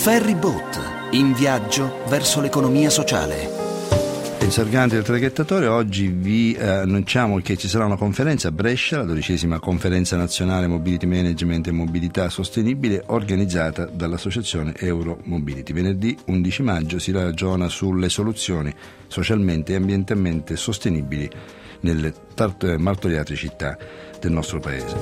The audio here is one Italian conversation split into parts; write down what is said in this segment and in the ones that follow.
Ferryboat, in viaggio verso l'economia sociale. Insorganti del traghettatore, oggi vi annunciamo che ci sarà una conferenza a Brescia, la 12ª conferenza nazionale Mobility Management e Mobilità Sostenibile, organizzata dall'associazione Euromobility. Venerdì 11 maggio si ragiona sulle soluzioni socialmente e ambientalmente sostenibili nelle martoriate città del nostro paese.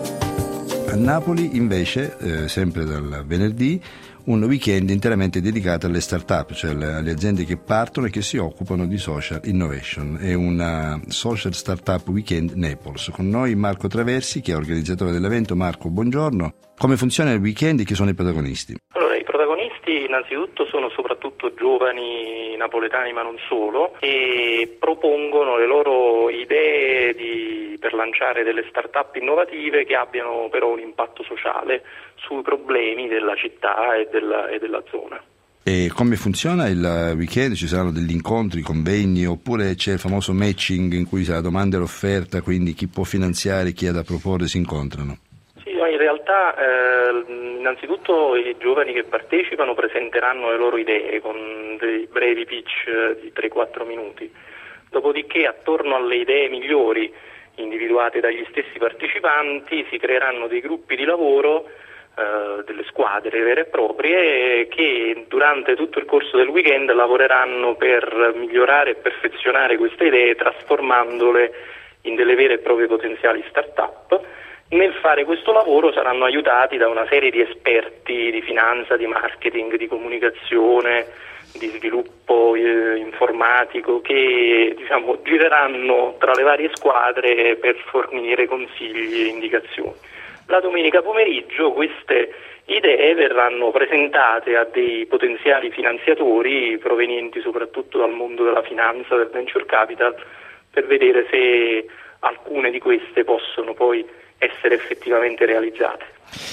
A Napoli invece, sempre dal venerdì, un weekend interamente dedicato alle start-up, cioè alle aziende che partono e che si occupano di social innovation. È una social startup weekend Naples. Con noi Marco Traversi, che è organizzatore dell'evento. Marco, buongiorno. Come funziona il weekend e chi sono i protagonisti? Allora, i protagonisti innanzitutto sono soprattutto giovani napoletani, ma non solo, e propongono le loro idee per lanciare delle start-up innovative che abbiano però un impatto sociale sui problemi della città e della zona. E come funziona il weekend? Ci saranno degli incontri, convegni, oppure c'è il famoso matching in cui la domanda e l'offerta, quindi chi può finanziare, chi ha da proporre si incontrano? Sì, in realtà innanzitutto i giovani che partecipano presenteranno le loro idee con dei brevi pitch di 3-4 minuti, dopodiché attorno alle idee migliori individuate dagli stessi partecipanti si creeranno dei gruppi di lavoro, delle squadre vere e proprie che durante tutto il corso del weekend lavoreranno per migliorare e perfezionare queste idee, trasformandole in delle vere e proprie potenziali start-up. Nel fare questo lavoro saranno aiutati da una serie di esperti di finanza, di marketing, di comunicazione, di sviluppo informatico che gireranno tra le varie squadre per fornire consigli e indicazioni. La domenica pomeriggio queste idee verranno presentate a dei potenziali finanziatori provenienti soprattutto dal mondo della finanza, del venture capital, per vedere se alcune di queste possono poi essere effettivamente realizzate.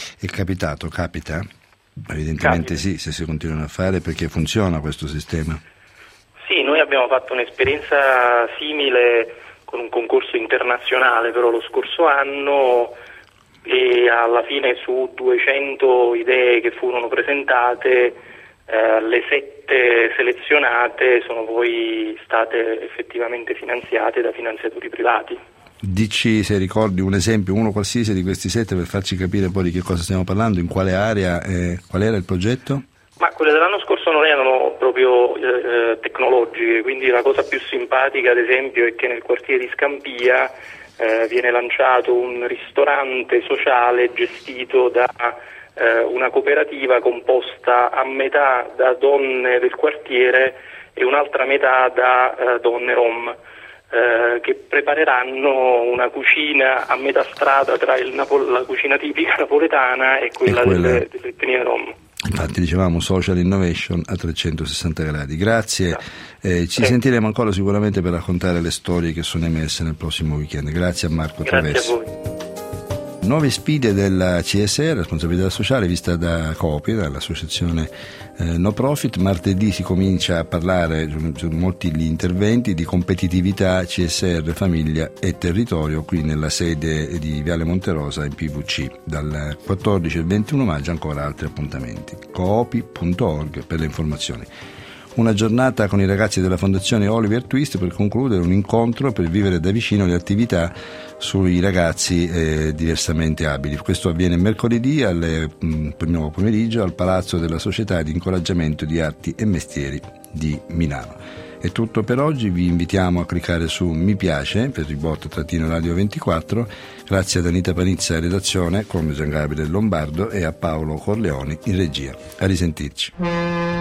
Capita? Evidentemente sì, se si continuano a fare, perché funziona questo sistema. Sì, noi abbiamo fatto un'esperienza simile con un concorso internazionale però lo scorso anno, e alla fine su 200 idee che furono presentate, le 7 selezionate sono poi state effettivamente finanziate da finanziatori privati. Dici, se ricordi un esempio, uno qualsiasi di questi 7, per farci capire poi di che cosa stiamo parlando, in quale area, qual era il progetto? Ma quelle dell'anno scorso non erano proprio tecnologiche, quindi la cosa più simpatica ad esempio è che nel quartiere di Scampia viene lanciato un ristorante sociale gestito da una cooperativa composta a metà da donne del quartiere e un'altra metà da donne rom, che prepareranno una cucina a metà strada tra la cucina tipica napoletana e quella delle etnie rom. Infatti dicevamo social innovation a 360 gradi. Grazie, ci sentiremo ancora sicuramente per raccontare le storie che sono emerse nel prossimo weekend. Grazie a Marco Traversi. Grazie a voi. Nuove sfide della CSR, responsabilità sociale, vista da Coopy, dall'associazione no profit. Martedì si comincia a parlare, sono molti gli interventi, di competitività, CSR, famiglia e territorio, qui nella sede di Viale Monterosa in PVC. Dal 14 al 21 maggio ancora altri appuntamenti. Coopy.org per le informazioni. Una giornata con i ragazzi della Fondazione Oliver Twist per concludere un incontro per vivere da vicino le attività sui ragazzi diversamente abili. Questo avviene mercoledì nuovo pomeriggio al Palazzo della Società di Incoraggiamento di Arti e Mestieri di Milano. È tutto per oggi, vi invitiamo a cliccare su mi piace per Ribot-Radio 24. Grazie ad Anita Panizza in redazione con Gian Gabriele Lombardo e a Paolo Corleoni in regia. A risentirci.